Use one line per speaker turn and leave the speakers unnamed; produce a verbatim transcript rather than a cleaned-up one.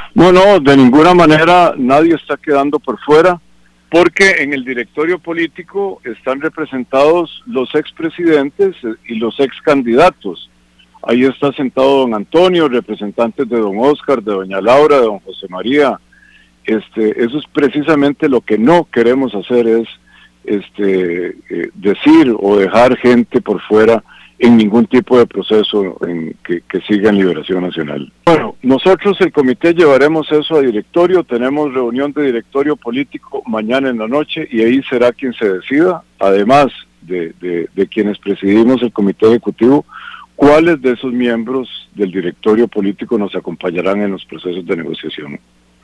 No, no, de ninguna manera nadie está quedando por fuera, porque en el directorio político están representados los expresidentes y los excandidatos. Ahí está sentado don Antonio, representantes de don Oscar, de doña Laura, de don José María. Este, eso es precisamente lo que no queremos hacer, es este, eh, decir o dejar gente por fuera en ningún tipo de proceso en que, que siga en Liberación Nacional. Bueno, nosotros el comité llevaremos eso a directorio, tenemos reunión de directorio político mañana en la noche y ahí será quien se decida, además de, de, de quienes presidimos el comité ejecutivo, cuáles de esos miembros del directorio político nos acompañarán en los procesos de negociación.